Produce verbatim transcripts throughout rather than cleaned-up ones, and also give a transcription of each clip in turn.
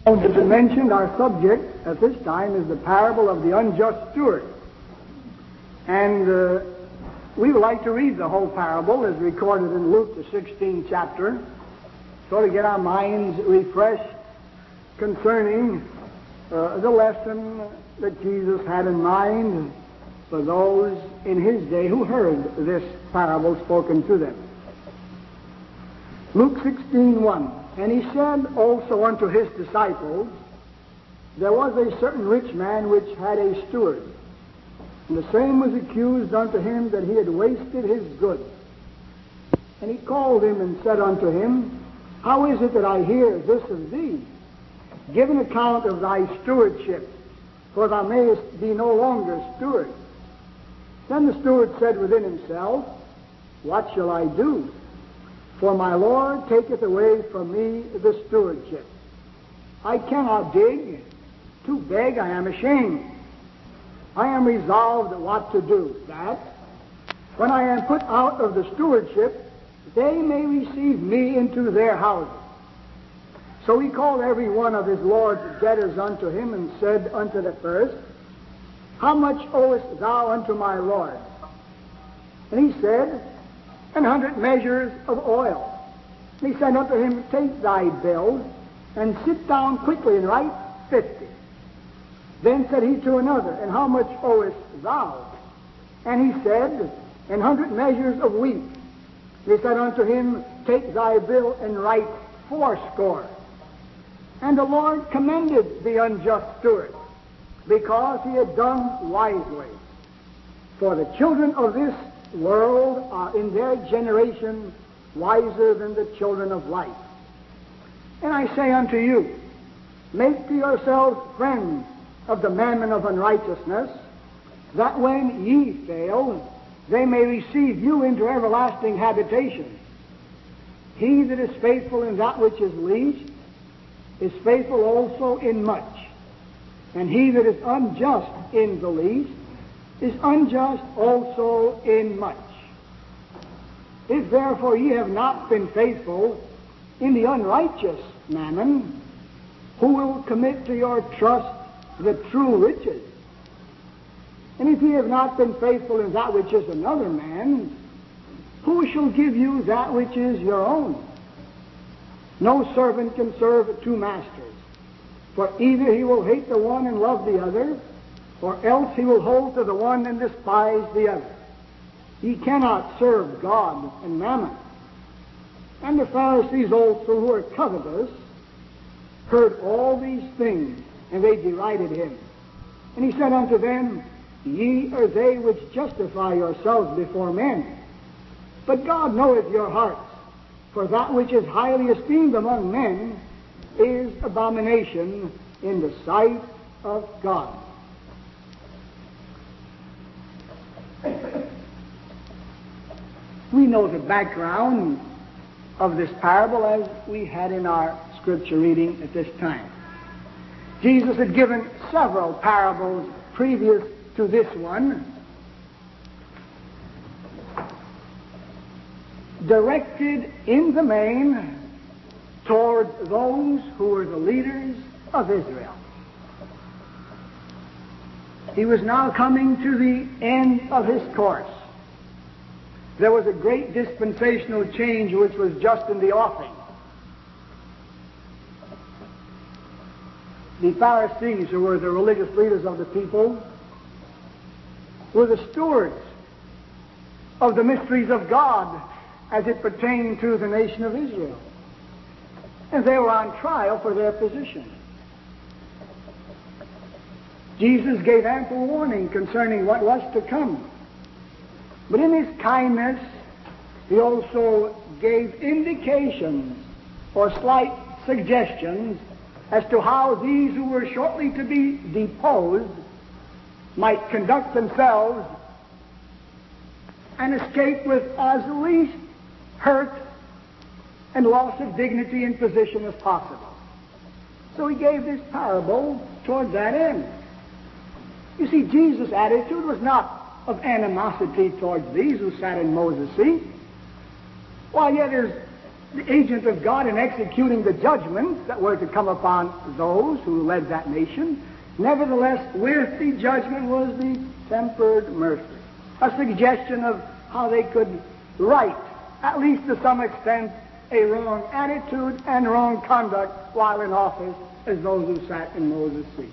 As I mentioned, our subject at this time is the parable of the unjust steward. And uh, we would like to read the whole parable as recorded in Luke, the sixteenth chapter, so to get our minds refreshed concerning uh, the lesson that Jesus had in mind for those in his day who heard this parable spoken to them. Luke sixteen one. And he said also unto his disciples, there was a certain rich man which had a steward, and the same was accused unto him that he had wasted his goods. And he called him and said unto him, how is it that I hear this of thee? Give an account of thy stewardship, for thou mayest be no longer steward. Then the steward said within himself, what shall I do? For my Lord taketh away from me the stewardship. I cannot dig. To beg I am ashamed. I am resolved what to do, that when I am put out of the stewardship, they may receive me into their houses. So he called every one of his Lord's debtors unto him, and said unto the first, how much owest thou unto my Lord? And he said, an hundred measures of oil. And he said unto him, take thy bill, and sit down quickly and write fifty. Then said he to another, and how much owest thou? And he said, an hundred measures of wheat. And he said unto him, take thy bill and write fourscore. And the Lord commended the unjust steward, because he had done wisely. For the children of this world are in their generation wiser than the children of light. And I say unto you, make to yourselves friends of the mammon of unrighteousness, that when ye fail, they may receive you into everlasting habitation. He that is faithful in that which is least is faithful also in much, and he that is unjust in the least is unjust also in much. If therefore ye have not been faithful in the unrighteous mammon, who will commit to your trust the true riches? And if ye have not been faithful in that which is another man's, who shall give you that which is your own? No servant can serve two masters, for either he will hate the one and love the other, or else he will hold to the one and despise the other. Ye cannot serve God and mammon. And the Pharisees also, who were covetous, heard all these things, and they derided him. And he said unto them, ye are they which justify yourselves before men, but God knoweth your hearts, for that which is highly esteemed among men is abomination in the sight of God. We know the background of this parable as we had in our scripture reading at this time. Jesus had given several parables previous to this one, directed in the main toward those who were the leaders of Israel. He was now coming to the end of his course. There was a great dispensational change which was just in the offing. The Pharisees, who were the religious leaders of the people, were the stewards of the mysteries of God as it pertained to the nation of Israel. And they were on trial for their position. Jesus gave ample warning concerning what was to come. But in his kindness, he also gave indications or slight suggestions as to how these who were shortly to be deposed might conduct themselves and escape with as least hurt and loss of dignity and position as possible. So he gave this parable toward that end. You see, Jesus' attitude was not of animosity towards these who sat in Moses' seat. While yet his the agent of God in executing the judgments that were to come upon those who led that nation. Nevertheless, with the judgment was the tempered mercy, a suggestion of how they could right, at least to some extent, a wrong attitude and wrong conduct while in office as those who sat in Moses' seat.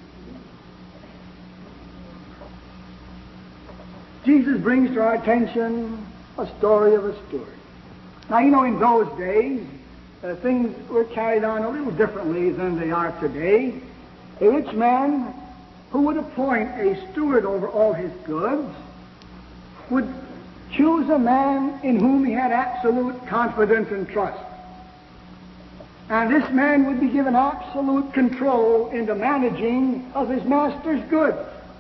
Jesus brings to our attention a story of a steward. Now, you know, in those days, uh, things were carried on a little differently than they are today. A rich man who would appoint a steward over all his goods would choose a man in whom he had absolute confidence and trust. And this man would be given absolute control in the managing of his master's goods.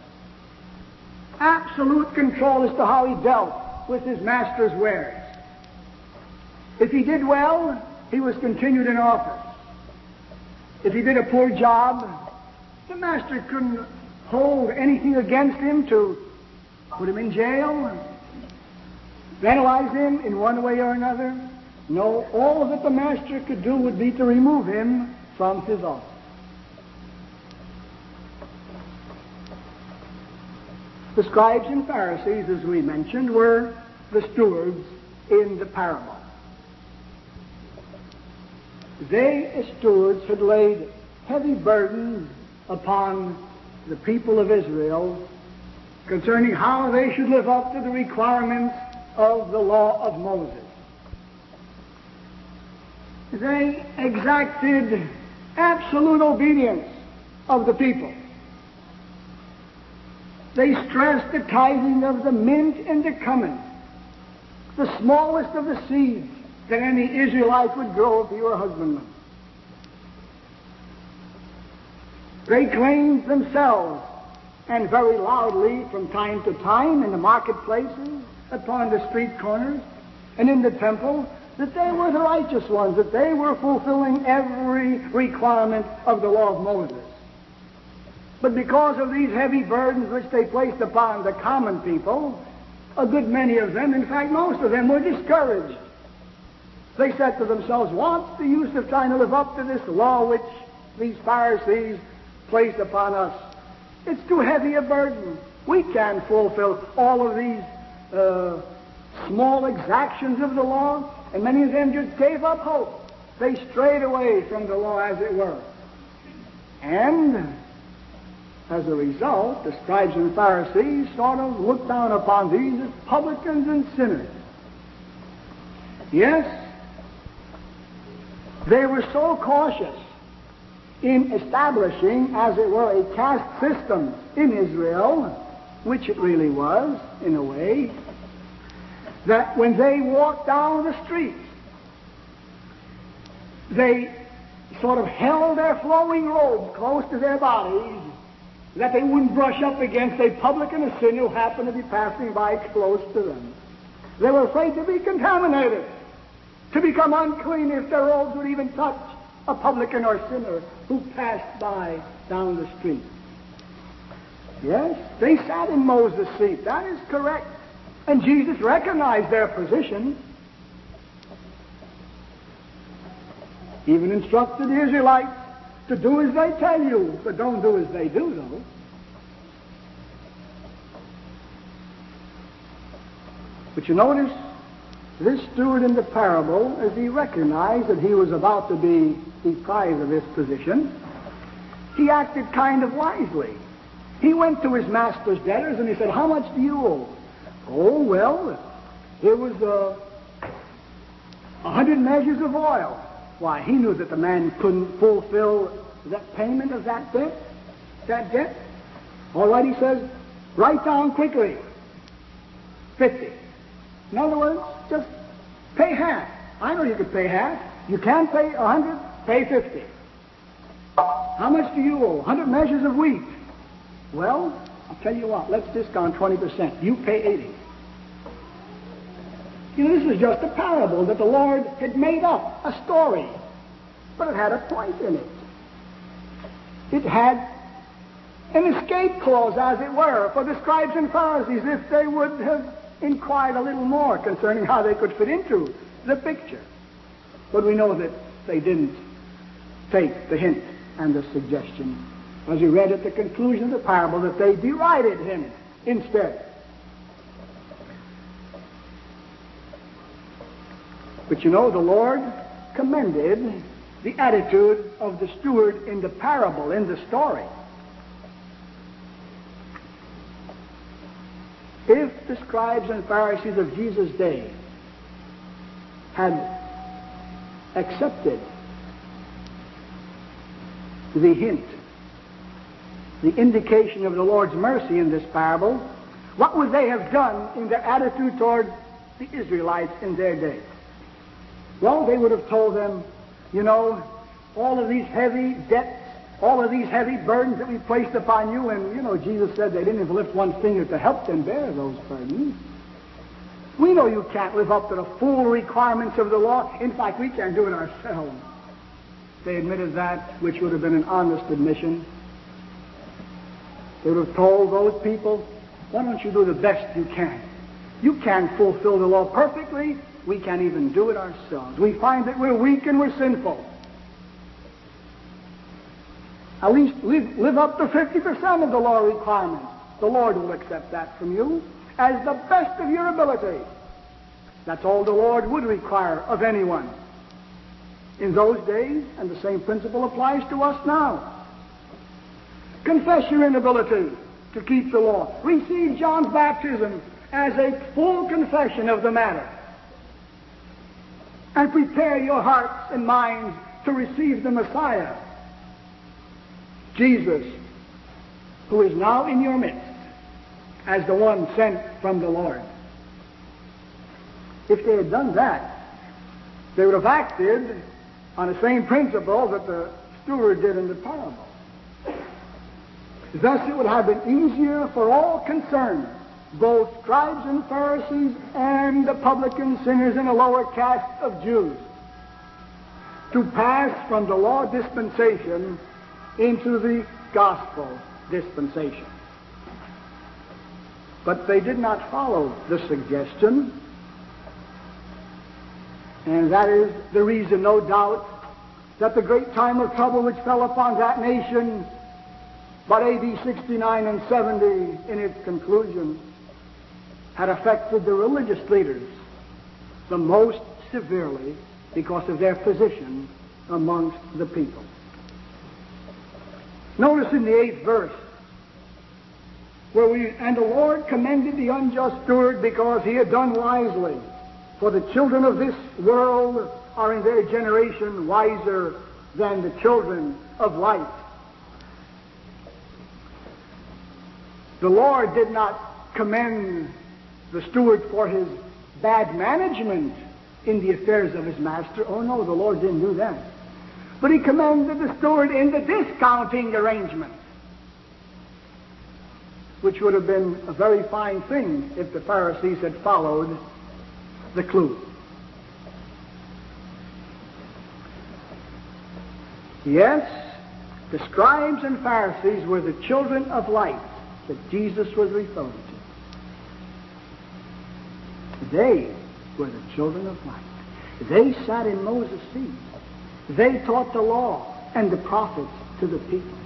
Absolute control as to how he dealt with his master's wares. If he did well, he was continued in office. If he did a poor job, the master couldn't hold anything against him to put him in jail, penalize him in one way or another. No, all that the master could do would be to remove him from his office. The scribes and Pharisees, as we mentioned, were the stewards in the parable. They, as stewards, had laid heavy burdens upon the people of Israel concerning how they should live up to the requirements of the law of Moses. They exacted absolute obedience of the people. They stressed the tithing of the mint and the cumin, the smallest of the seeds that any Israelite would grow if he were a husbandman. They claimed themselves, and very loudly from time to time in the marketplaces, upon the street corners, and in the temple, that they were the righteous ones, that they were fulfilling every requirement of the law of Moses. But because of these heavy burdens which they placed upon the common people, a good many of them, in fact most of them, were discouraged. They said to themselves, what's the use of trying to live up to this law which these Pharisees placed upon us? It's too heavy a burden. We can't fulfill all of these uh, small exactions of the law. And many of them just gave up hope. They strayed away from the law, as it were. And as a result, the scribes and Pharisees sort of looked down upon these as publicans and sinners. Yes, they were so cautious in establishing, as it were, a caste system in Israel, which it really was, in a way, that when they walked down the streets, they sort of held their flowing robes close to their bodies, that they wouldn't brush up against a publican or sinner who happened to be passing by close to them. They were afraid to be contaminated, to become unclean if their robes would even touch a publican or sinner who passed by down the street. Yes, they sat in Moses' seat. That is correct. And Jesus recognized their position. Even instructed the Israelites to do as they tell you, but don't do as they do, though. But you notice, this steward in the parable, as he recognized that he was about to be deprived of his position, he acted kind of wisely. He went to his master's debtors and he said, how much do you owe? Oh, well, here was uh, a hundred measures of oil. Why, he knew that the man couldn't fulfill that payment of that debt, that debt. All right, he says, write down quickly, fifty. In other words, just pay half. I know you could pay half. You can't pay a hundred, pay fifty. How much do you owe? A hundred measures of wheat. Well, I'll tell you what, let's discount twenty percent. You pay eighty. You know, this is just a parable that the Lord had made up, a story. But it had a point in it. It had an escape clause, as it were, for the scribes and Pharisees if they would have inquired a little more concerning how they could fit into the picture. But we know that they didn't take the hint and the suggestion, as we read at the conclusion of the parable, that they derided him instead. But you know, the Lord commended the attitude of the steward in the parable, in the story. If the scribes and Pharisees of Jesus' day had accepted the hint, the indication of the Lord's mercy in this parable, what would they have done in their attitude toward the Israelites in their day? Well, they would have told them, you know, all of these heavy debts, all of these heavy burdens that we placed upon you, and, you know, Jesus said they didn't even lift one finger to help them bear those burdens. We know you can't live up to the full requirements of the law. In fact, we can't do it ourselves. They admitted that, which would have been an honest admission. They would have told those people, why don't you do the best you can? You can't fulfill the law perfectly. We can't even do it ourselves. We find that we're weak and we're sinful. At least live, live up to fifty percent of the law requirements. The Lord will accept that from you as the best of your ability. That's all the Lord would require of anyone in those days, and the same principle applies to us now. Confess your inability to keep the law. Receive John's baptism as a full confession of the matter. And prepare your hearts and minds to receive the Messiah, Jesus, who is now in your midst as the one sent from the Lord. If they had done that, they would have acted on the same principle that the steward did in the parable. Thus it would have been easier for all concerned, both scribes and Pharisees and the publican sinners in a lower caste of Jews, to pass from the law dispensation into the gospel dispensation. But they did not follow the suggestion, and that is the reason, no doubt, that the great time of trouble which fell upon that nation about A D sixty-nine and seventy in its conclusion had affected the religious leaders the most severely because of their position amongst the people. Notice in the eighth verse, where we, and the Lord commended the unjust steward because he had done wisely. For the children of this world are in their generation wiser than the children of light. The Lord did not commend the steward for his bad management in the affairs of his master. Oh no, the Lord didn't do that. But he commended the steward in the discounting arrangement, which would have been a very fine thing if the Pharisees had followed the clue. Yes, the scribes and Pharisees were the children of light that Jesus was referring to. They were the children of light. They sat in Moses' seat. They taught the law and the prophets to the people.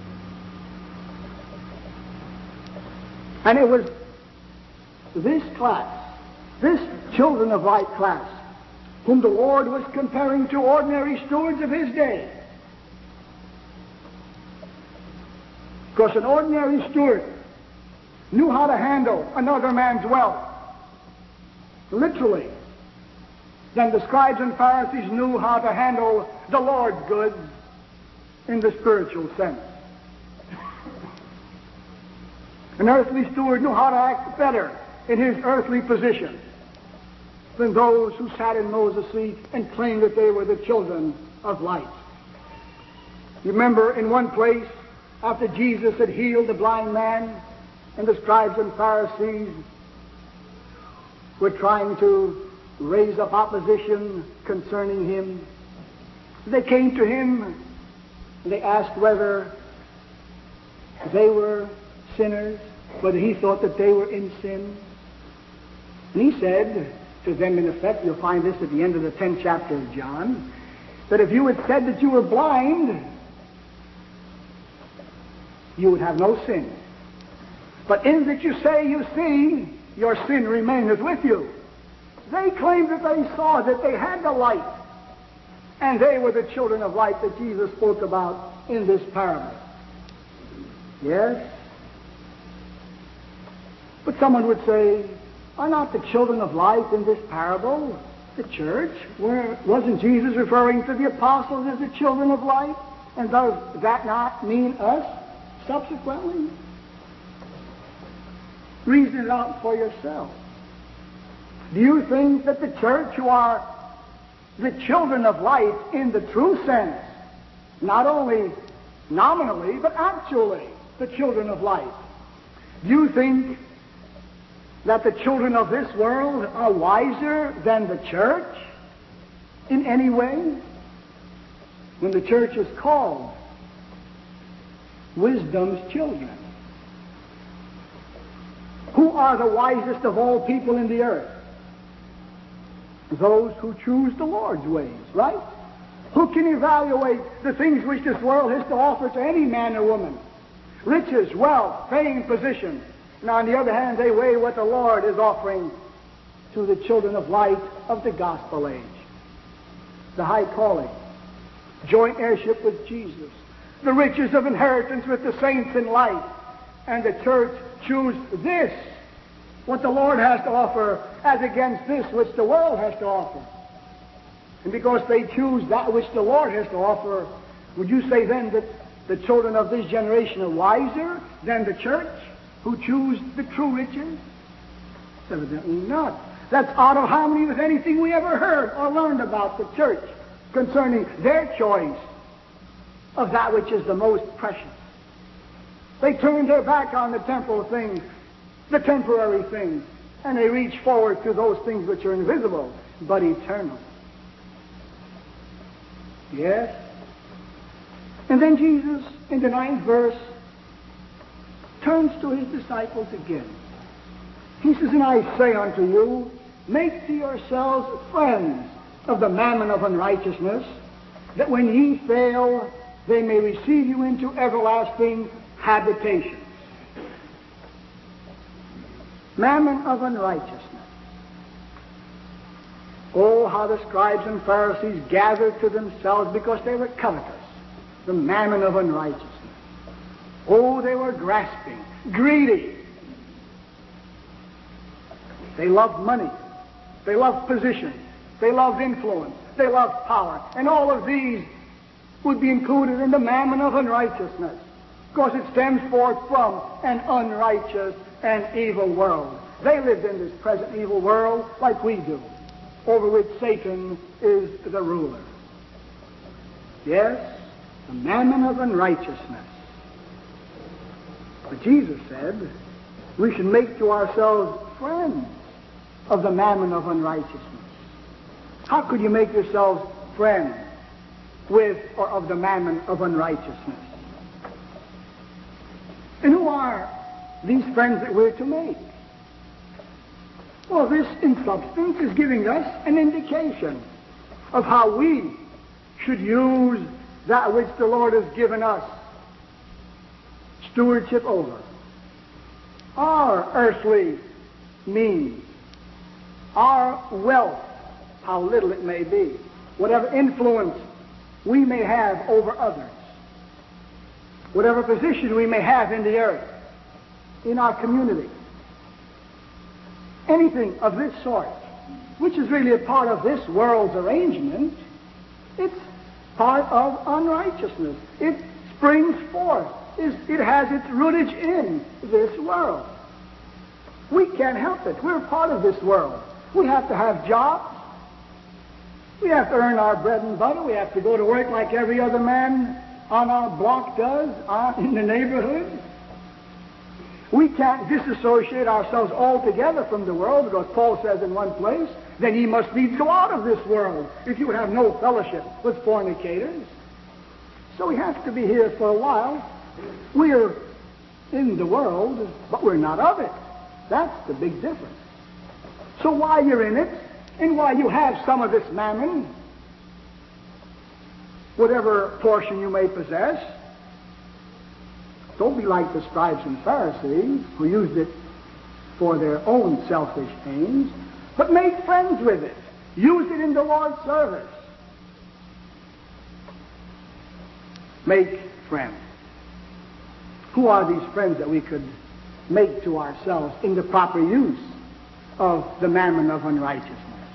And it was this class, this children of light class, whom the Lord was comparing to ordinary stewards of his day. Because an ordinary steward knew how to handle another man's wealth, literally, than the scribes and Pharisees knew how to handle the Lord's goods in the spiritual sense. An earthly steward knew how to act better in his earthly position than those who sat in Moses' seat and claimed that they were the children of light. You remember in one place, after Jesus had healed the blind man, and the scribes and Pharisees were trying to raise up opposition concerning him, they came to him and they asked whether they were sinners, whether he thought that they were in sin. And he said to them, in effect, you'll find this at the end of the tenth chapter of John, that if you had said that you were blind, you would have no sin. But in that you say you see, your sin remaineth with you. They claimed that they saw, that they had the light. And they were the children of light that Jesus spoke about in this parable. Yes? But someone would say, are not the children of light in this parable the church? Where, wasn't Jesus referring to the apostles as the children of light? And does that not mean us subsequently? Reason it out for yourself. Do you think that the church, who are the children of light in the true sense, not only nominally, but actually the children of light, do you think that the children of this world are wiser than the church in any way? When the church is called wisdom's children. Who are the wisest of all people in the earth? Those who choose the Lord's ways, right? Who can evaluate the things which this world has to offer to any man or woman? Riches, wealth, fame, position. And on the other hand, they weigh what the Lord is offering to the children of light of the gospel age. The high calling, joint heirship with Jesus, the riches of inheritance with the saints in light. And the church choose this, what the Lord has to offer, as against this which the world has to offer. And because they choose that which the Lord has to offer, would you say then that the children of this generation are wiser than the church, who choose the true riches? Evidently not. That's out of harmony with anything we ever heard or learned about the church concerning their choice of that which is the most precious. They turn their back on the temporal things, the temporary things, and they reach forward to those things which are invisible but eternal. Yes? And then Jesus, in the ninth verse, turns to his disciples again. He says, and I say unto you, make to yourselves friends of the mammon of unrighteousness, that when ye fail, they may receive you into everlasting habitations. Mammon of unrighteousness. Oh, how the scribes and Pharisees gathered to themselves because they were covetous. The mammon of unrighteousness. Oh, they were grasping, greedy. They loved money. They loved position. They loved influence. They loved power. And all of these would be included in the mammon of unrighteousness, because it stems forth from an unrighteous and evil world. They lived in this present evil world like we do, over which Satan is the ruler. Yes, the mammon of unrighteousness. But Jesus said we should make to ourselves friends of the mammon of unrighteousness. How could you make yourselves friends with or of the mammon of unrighteousness? And who are these friends that we're to make? Well, this, in substance, is giving us an indication of how we should use that which the Lord has given us stewardship over. Our earthly means, our wealth, how little it may be, whatever influence we may have over others, whatever position we may have in the earth, in our community, anything of this sort, which is really a part of this world's arrangement, it's part of unrighteousness. It springs forth. It has its rootage in this world. We can't help it. We're part of this world. We have to have jobs. We have to earn our bread and butter. We have to go to work like every other man on our block does, uh, in the neighborhood. We can't disassociate ourselves altogether from the world, because Paul says in one place, then ye must needs go out of this world if you would have no fellowship with fornicators. So we have to be here for a while. We're in the world, but we're not of it. That's the big difference. So while you're in it, and while you have some of this mammon, whatever portion you may possess. Don't be like the scribes and Pharisees who used it for their own selfish aims, but make friends with it. Use it in the Lord's service. Make friends. Who are these friends that we could make to ourselves in the proper use of the mammon of unrighteousness?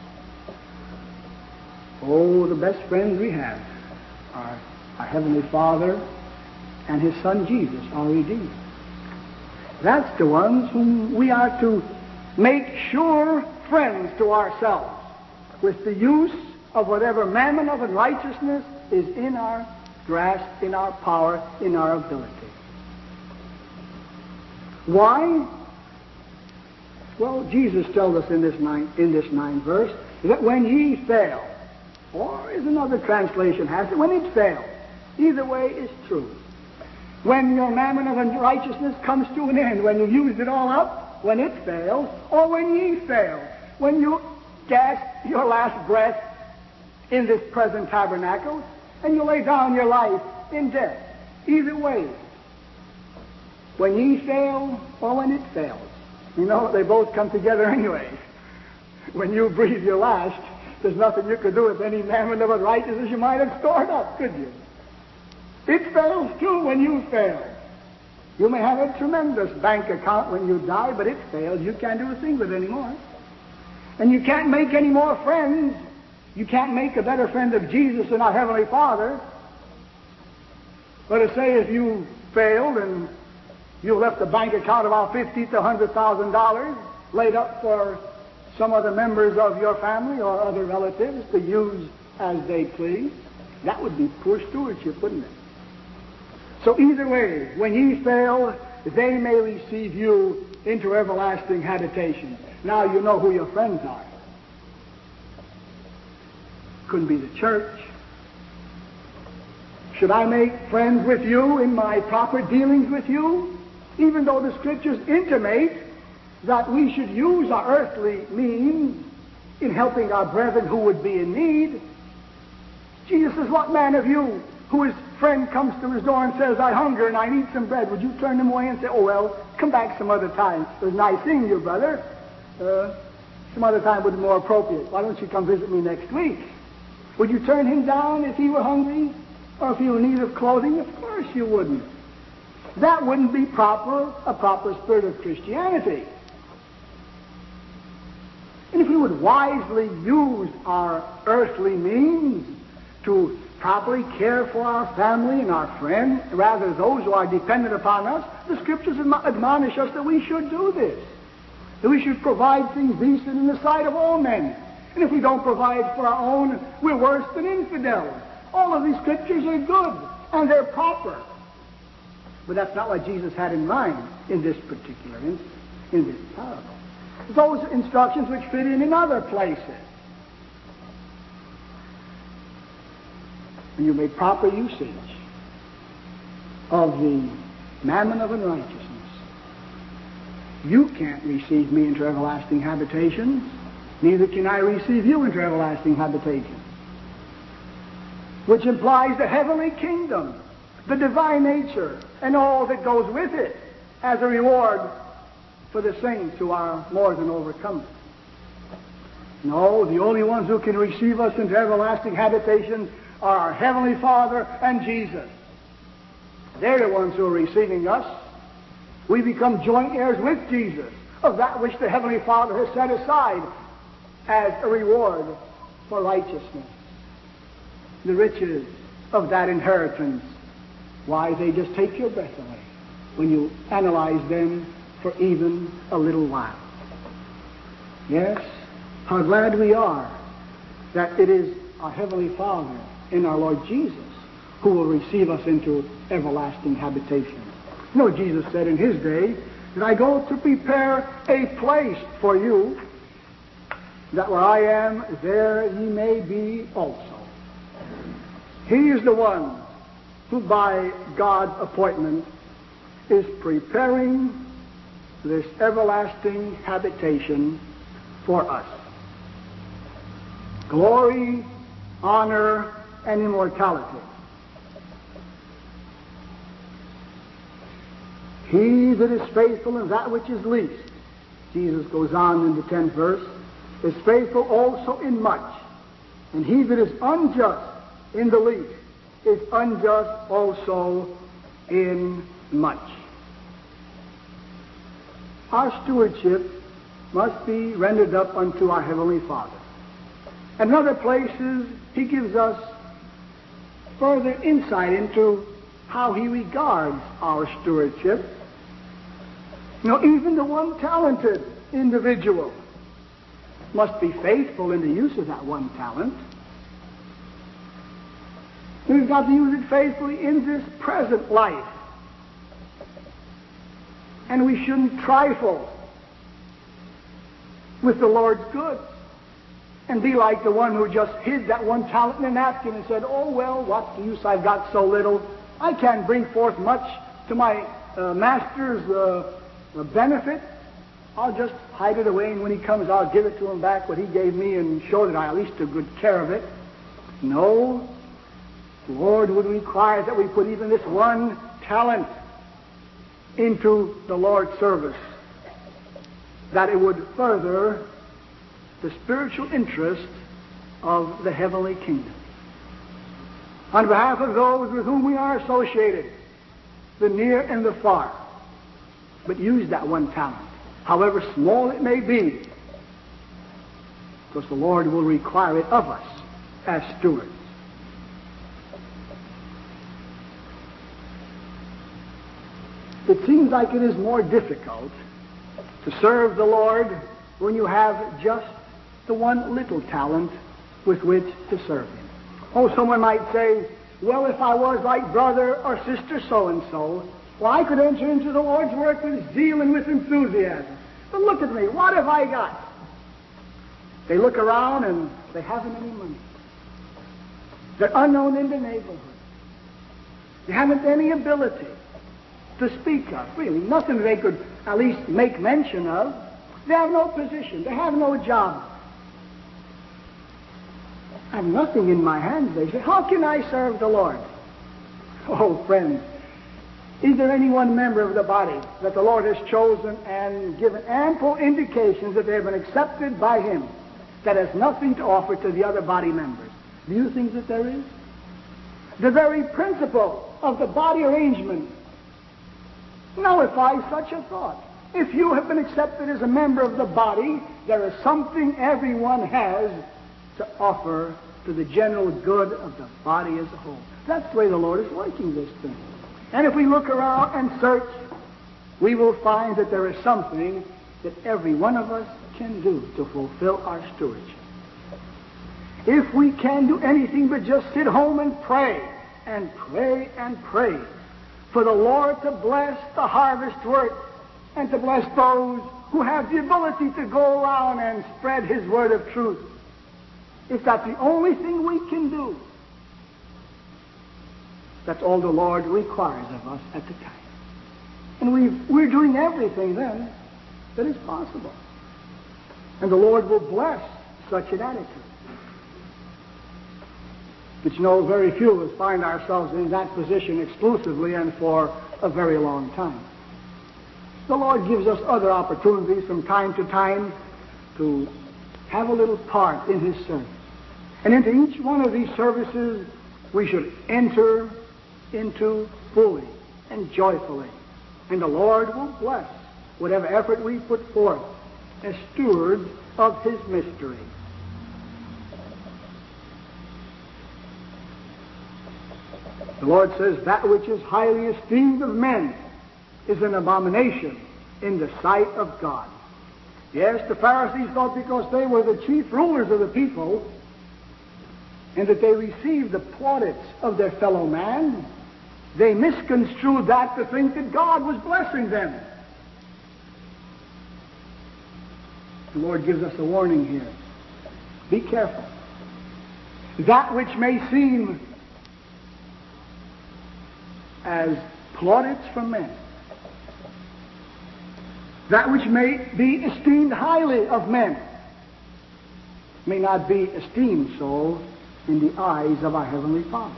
Oh, the best friends we have are our Heavenly Father and His Son Jesus, our Redeemer. That's the ones whom we are to make sure friends to ourselves with the use of whatever mammon of unrighteousness is in our grasp, in our power, in our ability. Why? Well, Jesus tells us in this ninth, in this ninth verse that when ye fail, or as another translation has it, when it fails, either way is true. When your mammon of unrighteousness comes to an end, when you used it all up, when it fails, or when ye fail, when you gasp your last breath in this present tabernacle, and you lay down your life in death. Either way, when ye fail or when it fails. You know, they both come together anyway. When you breathe your last, there's nothing you could do with any mammon of unrighteousness you might have stored up, could you? It fails too when you fail. You may have a tremendous bank account when you die, but it fails. You can't do a thing with it anymore. And you can't make any more friends. You can't make a better friend of Jesus than our Heavenly Father. Let us say if you failed and you left a bank account of about fifty to one hundred thousand dollars laid up for some other members of your family or other relatives to use as they please, that would be poor stewardship, wouldn't it? So either way, when ye fail, they may receive you into everlasting habitation. Now you know who your friends are. Couldn't be the church. Should I make friends with you in my proper dealings with you? Even though the Scriptures intimate that we should use our earthly means in helping our brethren who would be in need. Jesus says, what man of you who his friend comes to his door and says, I hunger and I need some bread, would you turn him away and say, oh, well, come back some other time. It was nice seeing you, brother. Uh, some other time would be more appropriate. Why don't you come visit me next week? Would you turn him down if he were hungry or if he were in need of clothing? Of course you wouldn't. That wouldn't be proper, a proper spirit of Christianity. And if we would wisely use our earthly means to properly care for our family and our friends, rather those who are dependent upon us, the Scriptures admonish us that we should do this. That we should provide things decent in the sight of all men. And if we don't provide for our own, we're worse than infidels. All of these Scriptures are good, and they're proper. But that's not what Jesus had in mind in this particular instance, in this parable. Those instructions which fit in in other places. And you make proper usage of the mammon of unrighteousness. You can't receive me into everlasting habitation, neither can I receive you into everlasting habitation. Which implies the heavenly kingdom, the divine nature, and all that goes with it as a reward for the saints who are more than overcomers. No, the only ones who can receive us into everlasting habitation are our Heavenly Father and Jesus. They're the ones who are receiving us. We become joint heirs with Jesus of that which the Heavenly Father has set aside as a reward for righteousness. The riches of that inheritance, why, they just take your breath away when you analyze them for even a little while. Yes, how glad we are that it is our Heavenly Father and our Lord Jesus who will receive us into everlasting habitation. You know, Jesus said in His day that I go to prepare a place for you, that where I am, there ye may be also. He is the one who by God's appointment is preparing this everlasting habitation for us. Glory, honor, and immortality. He that is faithful in that which is least, Jesus goes on in the tenth verse, is faithful also in much. And he that is unjust in the least is unjust also in much. Our stewardship must be rendered up unto our Heavenly Father. And in other places, he gives us further insight into how he regards our stewardship. You know, even the one talented individual must be faithful in the use of that one talent. We've got to use it faithfully in this present life. And we shouldn't trifle with the Lord's good and be like the one who just hid that one talent in a napkin and said, oh, well, what's the use? I've got so little. I can't bring forth much to my uh, master's uh, uh, benefit. I'll just hide it away, and when he comes, I'll give it to him back what he gave me and show that I at least took good care of it. No. The Lord would require that we put even this one talent into the Lord's service, that it would further the spiritual interest of the heavenly kingdom. On behalf of those with whom we are associated, the near and the far, but use that one talent, however small it may be, because the Lord will require it of us as stewards. It seems like it is more difficult to serve the Lord when you have just the one little talent with which to serve Him. Oh, someone might say, well, if I was like brother or sister so-and-so, well, I could enter into the Lord's work with zeal and with enthusiasm. But look at me, what have I got? They look around and they haven't any money. They're unknown in the neighborhood. They haven't any ability to speak of, really. Nothing they could at least make mention of. They have no position. They have no job. I have nothing in my hands, they say. How can I serve the Lord? Oh, friends, is there any one member of the body that the Lord has chosen and given ample indications that they have been accepted by Him that has nothing to offer to the other body members? Do you think that there is? The very principle of the body arrangement nullifies such a thought. If you have been accepted as a member of the body, there is something everyone has to offer to the general good of the body as a whole. That's the way the Lord is working this thing. And if we look around and search, we will find that there is something that every one of us can do to fulfill our stewardship. If we can do anything but just sit home and pray, and pray and pray, for the Lord to bless the harvest work and to bless those who have the ability to go around and spread His word of truth. If that's the only thing we can do, that's all the Lord requires of us at the time. And we've, we're doing everything then that is possible. And the Lord will bless such an attitude. But you know, very few of us find ourselves in that position exclusively and for a very long time. The Lord gives us other opportunities from time to time to have a little part in His service. And into each one of these services we should enter into fully and joyfully. And the Lord will bless whatever effort we put forth as stewards of His mystery. The Lord says, that which is highly esteemed of men is an abomination in the sight of God. Yes, the Pharisees thought because they were the chief rulers of the people and that they received the plaudits of their fellow man, they misconstrued that to think that God was blessing them. The Lord gives us a warning here. Be careful. That which may seem as plaudits from men, that which may be esteemed highly of men, may not be esteemed so in the eyes of our Heavenly Father.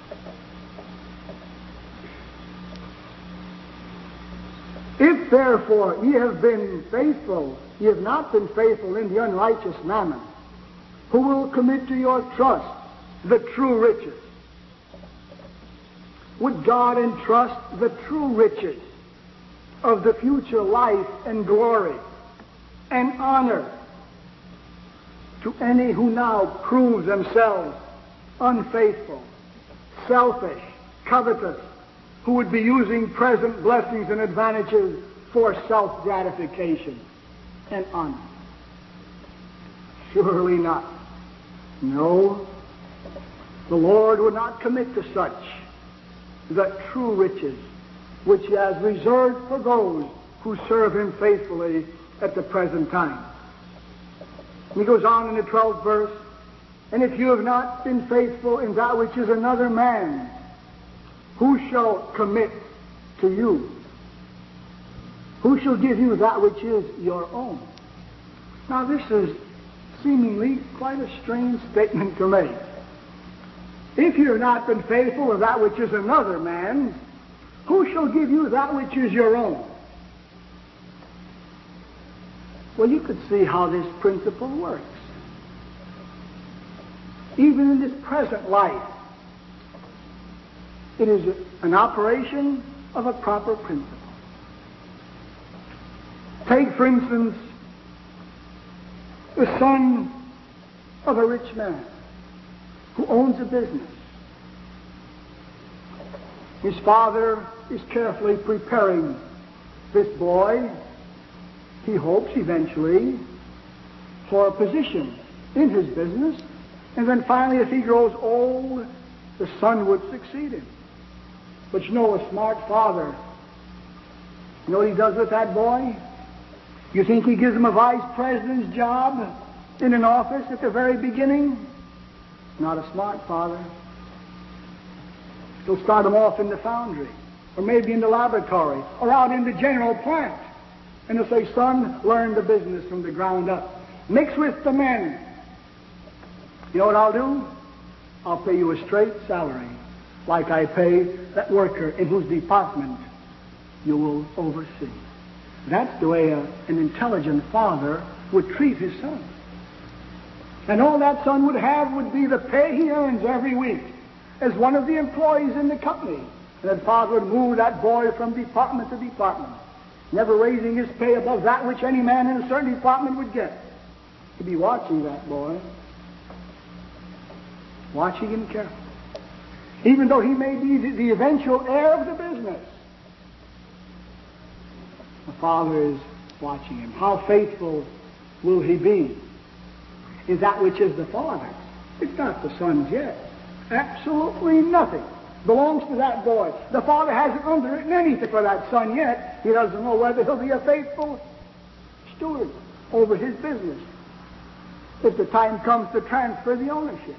If therefore ye have been faithful, ye have not been faithful in the unrighteous mammon, who will commit to your trust the true riches? Would God entrust the true riches of the future life and glory and honor to any who now prove themselves unfaithful, selfish, covetous, who would be using present blessings and advantages for self-gratification and honor? Surely not. No, the Lord would not commit to such the true riches which He has reserved for those who serve Him faithfully at the present time. He goes on in the twelfth verse, and if you have not been faithful in that which is another man's, who shall commit to you? Who shall give you that which is your own? Now this is seemingly quite a strange statement to make. If you have not been faithful in that which is another man's, who shall give you that which is your own? Well, you could see how this principle works. Even in this present life, it is an operation of a proper principle. Take, for instance, the son of a rich man who owns a business. His father is carefully preparing this boy, he hopes eventually, for a position in his business, and then finally, as he grows old, the son would succeed him. But you know, a smart father, you know what he does with that boy? You think he gives him a vice president's job in an office at the very beginning? Not a smart father. He'll start him off in the foundry, or maybe in the laboratory, or out in the general plant. And he'll say, son, learn the business from the ground up. Mix with the men. You know what I'll do? I'll pay you a straight salary, like I pay that worker in whose department you will oversee. That's the way a, an intelligent father would treat his son. And all that son would have would be the pay he earns every week as one of the employees in the company. And that father would move that boy from department to department, never raising his pay above that which any man in a certain department would get. He'd be watching that boy, watching him carefully. Even though he may be the, the eventual heir of the business, the father is watching him. How faithful will he be in that which is the father's? It's not the son's yet. Absolutely nothing belongs to that boy. The father hasn't underwritten anything for that son yet. He doesn't know whether he'll be a faithful steward over his business if the time comes to transfer the ownership.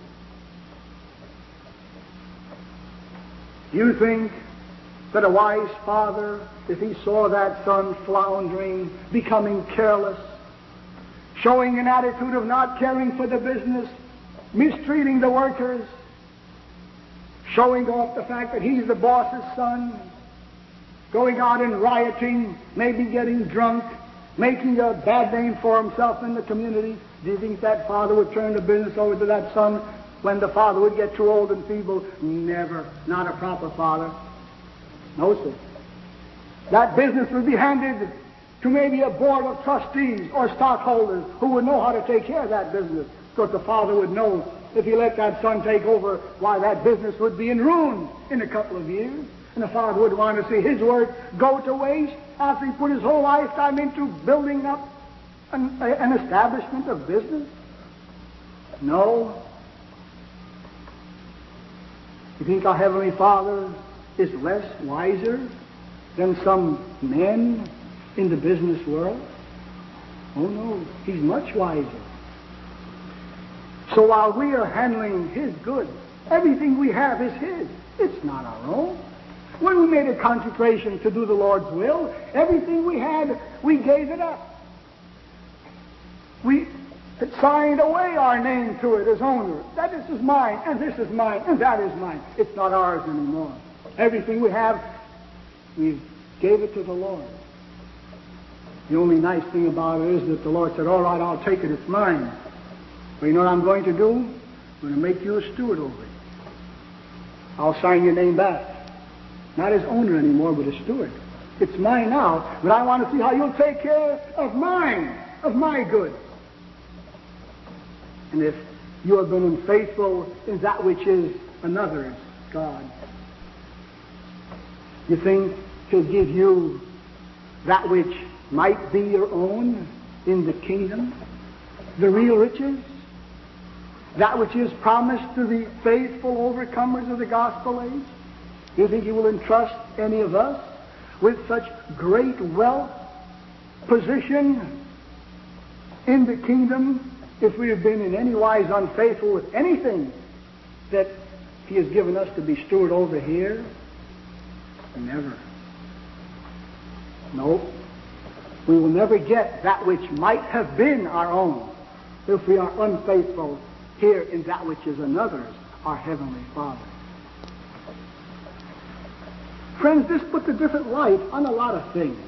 You think that a wise father, if he saw that son floundering, becoming careless, showing an attitude of not caring for the business, mistreating the workers, showing off the fact that he's the boss's son, going out and rioting, maybe getting drunk, making a bad name for himself in the community, do you think that father would turn the business over to that son when the father would get too old and feeble? Never. Not a proper father. No, sir. That business would be handed to maybe a board of trustees or stockholders who would know how to take care of that business, because the father would know if he let that son take over, why, that business would be in ruin in a couple of years. And the father would want to see his work go to waste after he put his whole lifetime into building up an, an establishment of business. No. You think our Heavenly Father is less wiser than some men in the business world? Oh no, He's much wiser. So while we are handling His goods, everything we have is His. It's not our own. When we made a consecration to do the Lord's will, everything we had, we gave it up. We It signed away our name to it as owner. That this is mine, and this is mine, and that is mine. It's not ours anymore. Everything we have, we gave it to the Lord. The only nice thing about it is that the Lord said, all right, I'll take it, it's mine. But you know what I'm going to do? I'm going to make you a steward over it. I'll sign your name back. Not as owner anymore, but as steward. It's mine now, but I want to see how you'll take care of mine, of my good. And if you have been unfaithful in that which is another's, God, you think He'll give you that which might be your own in the kingdom? The real riches? That which is promised to the faithful overcomers of the gospel age? Do you think He will entrust any of us with such great wealth, position in the kingdom, if we have been in any wise unfaithful with anything that He has given us to be steward over here? Never. No. We will never get that which might have been our own if we are unfaithful here in that which is another's, our Heavenly Father. Friends, this puts a different light on a lot of things.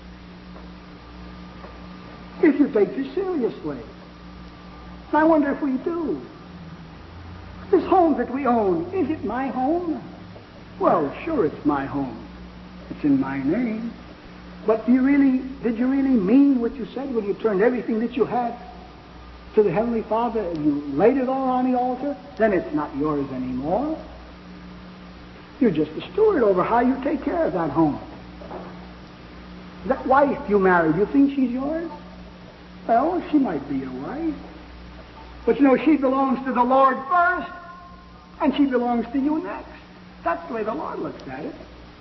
If you take this seriously. I wonder if we do. This home that we own, is it my home? Well, sure it's my home. It's in my name. But do you really, did you really mean what you said when you turned everything that you had to the Heavenly Father and you laid it all on the altar? Then it's not yours anymore. You're just a steward over how you take care of that home. That wife you married, you think she's yours? Well, she might be your wife. But you know, she belongs to the Lord first, and she belongs to you next. That's the way the Lord looks at it.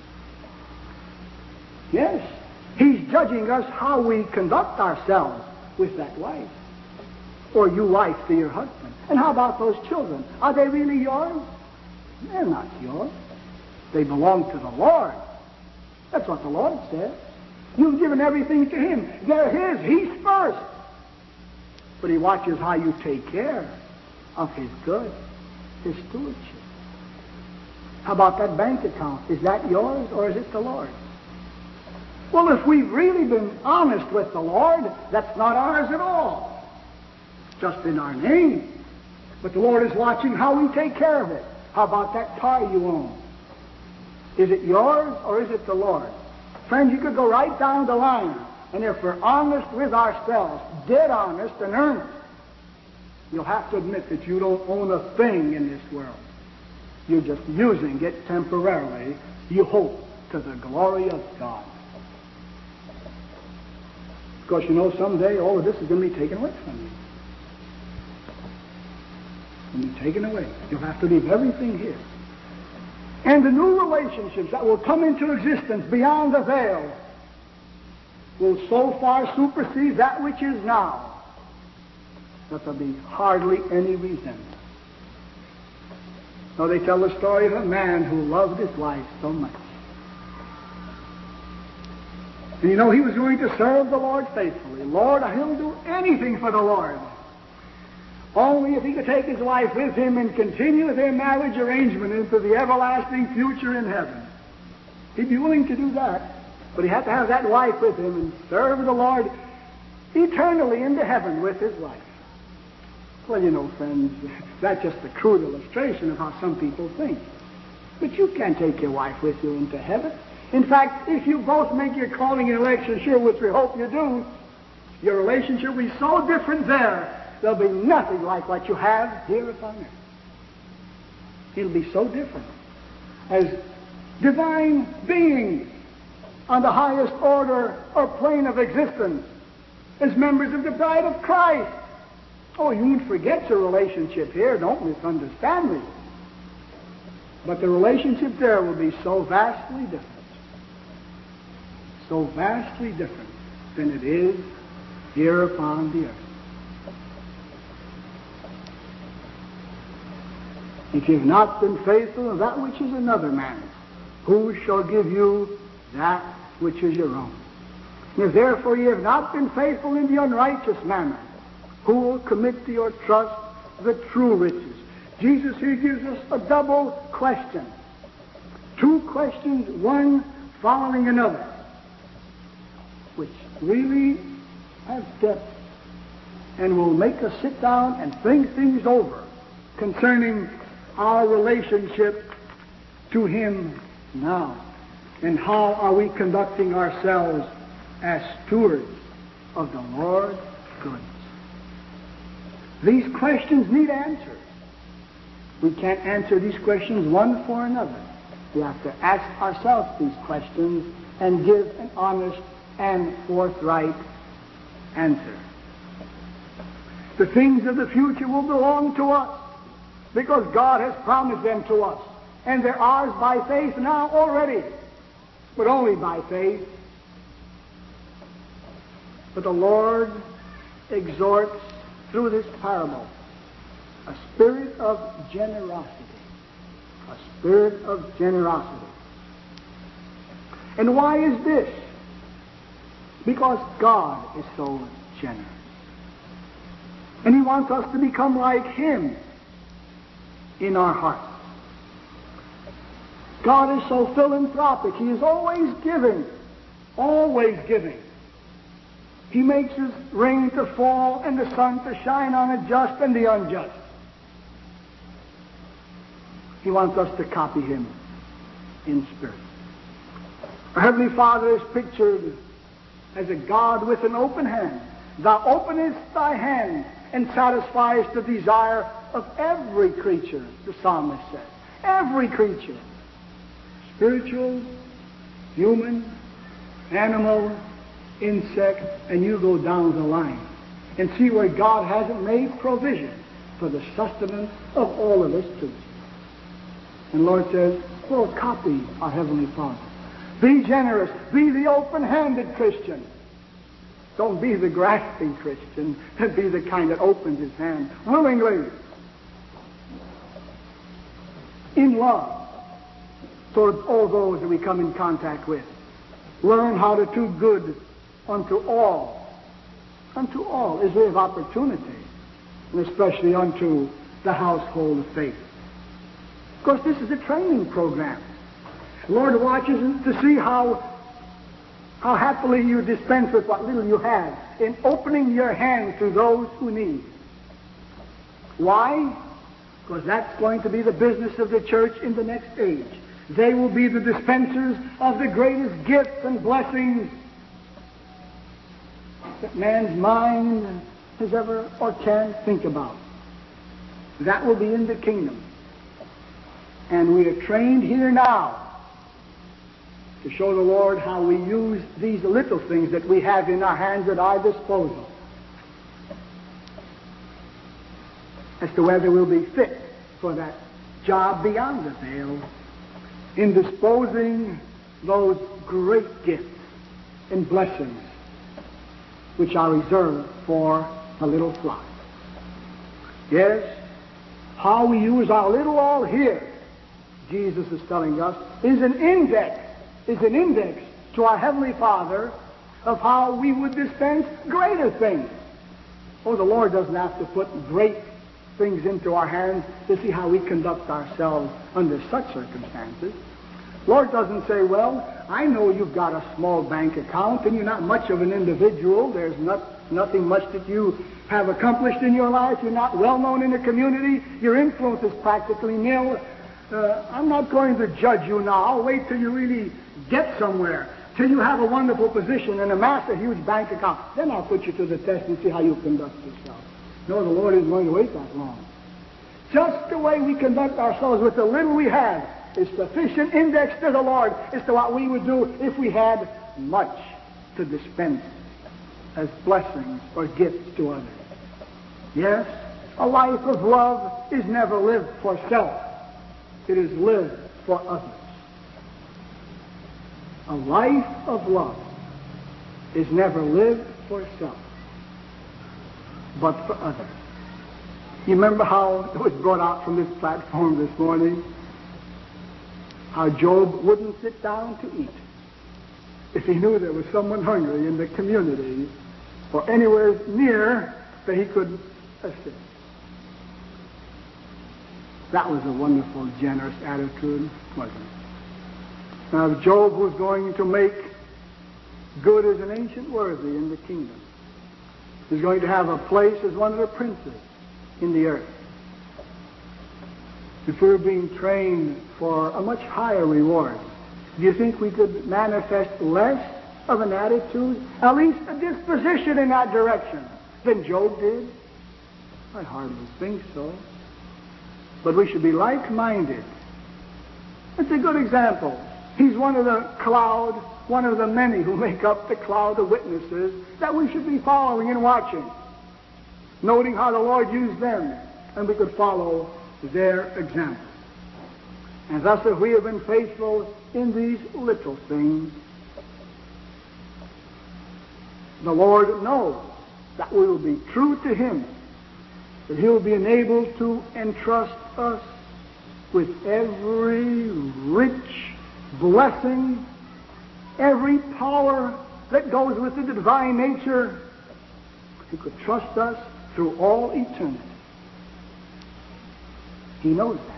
Yes, He's judging us how we conduct ourselves with that wife. Or you wife to your husband. And how about those children? Are they really yours? They're not yours. They belong to the Lord. That's what the Lord says. You've given everything to Him. They're His. He's first. But He watches how you take care of His good, His stewardship. How about that bank account? Is that yours or is it the Lord's? Well, if we've really been honest with the Lord, that's not ours at all. It's just in our name. But the Lord is watching how we take care of it. How about that car you own? Is it yours or is it the Lord? Friends, you could go right down the line. And if we're honest with ourselves, dead honest and earnest, you'll have to admit that you don't own a thing in this world. You're just using it temporarily, you hope, to the glory of God. Because you know someday all of this is going to be taken away from you. It's going to be taken away. You'll have to leave everything here. And the new relationships that will come into existence beyond the veil will so far supersede that which is now that there'll be hardly any resemblance. Now they tell the story of a man who loved his wife so much. And you know, he was going to serve the Lord faithfully. Lord, he'll do anything for the Lord. Only if he could take his wife with him and continue their marriage arrangement into the everlasting future in heaven. He'd be willing to do that. But he had to have that wife with him and serve the Lord eternally into heaven with his wife. Well, you know, friends, that's just a crude illustration of how some people think. But you can't take your wife with you into heaven. In fact, if you both make your calling and election sure, which we hope you do, your relationship will be so different there, there'll be nothing like what you have here upon earth. It'll be so different. As divine beings on the highest order or plane of existence, as members of the bride of Christ. Oh, you won't forget your relationship here. Don't misunderstand me. But the relationship there will be so vastly different. So vastly different than it is here upon the earth. If you have not been faithful in that which is another man's, who shall give you that which is your own? And if therefore ye have not been faithful in the unrighteous mammon, who will commit to your trust the true riches. Jesus here gives us a double question. Two questions, one following another, which really have depth and will make us sit down and think things over concerning our relationship to Him now, and how are we conducting ourselves as stewards of the Lord's goods. These questions need answers. We can't answer these questions one for another. We have to ask ourselves these questions and give an honest and forthright answer. The things of the future will belong to us because God has promised them to us. And they're ours by faith now already, but only by faith. But the Lord exhorts through this parable a spirit of generosity. A spirit of generosity. And why is this? Because God is so generous. And He wants us to become like Him in our hearts. God is so philanthropic. He is always giving. Always giving. He makes His rain to fall and the sun to shine on the just and the unjust. He wants us to copy Him in spirit. Our Heavenly Father is pictured as a God with an open hand. Thou openest thy hand and satisfiest the desire of every creature, the psalmist says. Every creature. Spiritual, human, animal, insect, and you go down the line and see where God hasn't made provision for the sustenance of all of His creatures. And the Lord says, oh, copy our Heavenly Father. Be generous. Be the open-handed Christian. Don't be the grasping Christian. Be the kind that opens his hand willingly, in love, towards all those that we come in contact with. Learn how to do good unto all. Unto all is way of opportunity, and especially unto the household of faith. Of course, this is a training program. The Lord watches to see how how happily you dispense with what little you have in opening your hand to those who need. Why? Because that's going to be the business of the church in the next age. They will be the dispensers of the greatest gifts and blessings that man's mind has ever or can think about. That will be in the kingdom. And we are trained here now to show the Lord how we use these little things that we have in our hands at our disposal, as to whether we'll be fit for that job beyond the veil in disposing those great gifts and blessings which are reserved for the little flock. Yes, how we use our little all here, Jesus is telling us, is an index, is an index to our Heavenly Father of how we would dispense greater things. Oh, the Lord doesn't have to put great things into our hands to see how we conduct ourselves under such circumstances. Lord doesn't say, well, I know you've got a small bank account and you're not much of an individual. There's not, nothing much that you have accomplished in your life. You're not well known in the community. Your influence is practically nil. Uh, I'm not going to judge you now. I'll wait till you really get somewhere, till you have a wonderful position and amass a huge bank account. Then I'll put you to the test and see how you conduct yourself. No, the Lord isn't going to wait that long. Just the way we conduct ourselves with the little we have is sufficient index to the Lord as to what we would do if we had much to dispense as blessings or gifts to others. Yes, a life of love is never lived for self. It is lived for others. A life of love is never lived for self, but for others. You remember how it was brought out from this platform this morning? How Job wouldn't sit down to eat if he knew there was someone hungry in the community or anywhere near that he could assist. That was a wonderful, generous attitude, wasn't it? Now, if Job was going to make good as an ancient worthy in the kingdom, he's going to have a place as one of the princes in the earth. If we were being trained for a much higher reward, do you think we could manifest less of an attitude, at least a disposition in that direction, than Job did? I hardly think so. But we should be like-minded. It's a good example. He's one of the cloud, one of the many who make up the cloud of witnesses that we should be following and watching, noting how the Lord used them, and we could follow their example. And thus, if we have been faithful in these little things, the Lord knows that we will be true to Him, that He will be enabled to entrust us with every rich blessing, every power that goes with the divine nature. He could trust us through all eternity. He knows that.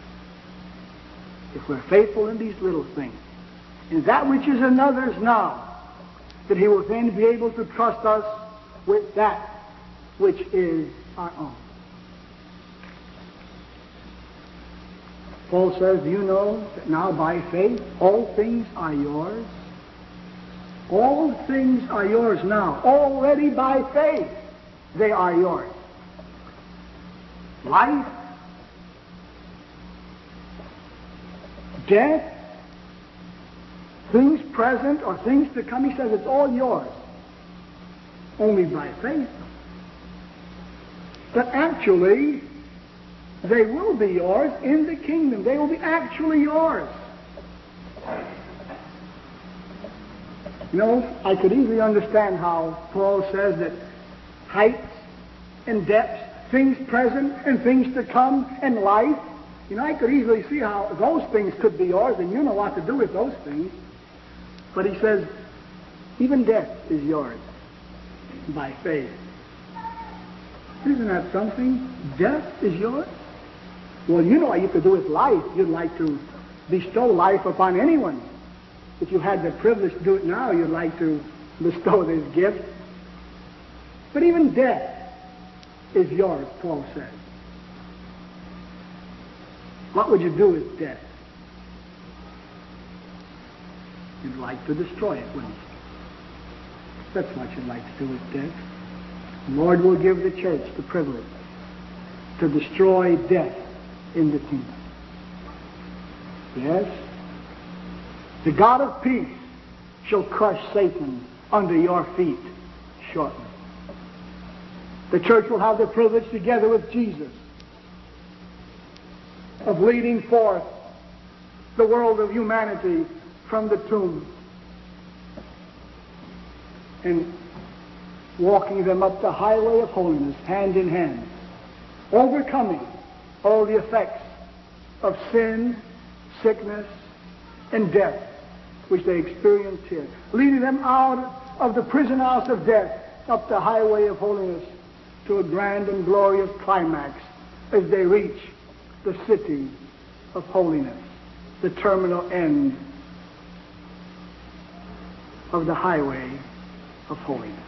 If we're faithful in these little things, in that which is another's now, that He will then be able to trust us with that which is our own. Paul says, do you know that now by faith all things are yours? All things are yours now. Already by faith they are yours. Life, death, things present or things to come, he says it's all yours. Only by faith. But actually, they will be yours in the kingdom. They will be actually yours. You know, I could easily understand how Paul says that heights and depths, things present and things to come, and life, you know, I could easily see how those things could be yours, and you know what to do with those things. But he says, even death is yours by faith. Isn't that something? Death is yours? Well, you know what you could do with life. You'd like to bestow life upon anyone. If you had the privilege to do it now, you'd like to bestow this gift. But even death is yours, Paul says. What would you do with death? You'd like to destroy it, wouldn't you? That's what you'd like to do with death. The Lord will give the church the privilege to destroy death in the kingdom. Yes? The God of peace shall crush Satan under your feet shortly. The church will have the privilege, together with Jesus, of leading forth the world of humanity from the tomb and walking them up the highway of holiness, hand in hand, overcoming all the effects of sin, sickness, and death which they experienced here, leading them out of the prison house of death up the highway of holiness to a grand and glorious climax as they reach the city of holiness, the terminal end of the highway of holiness.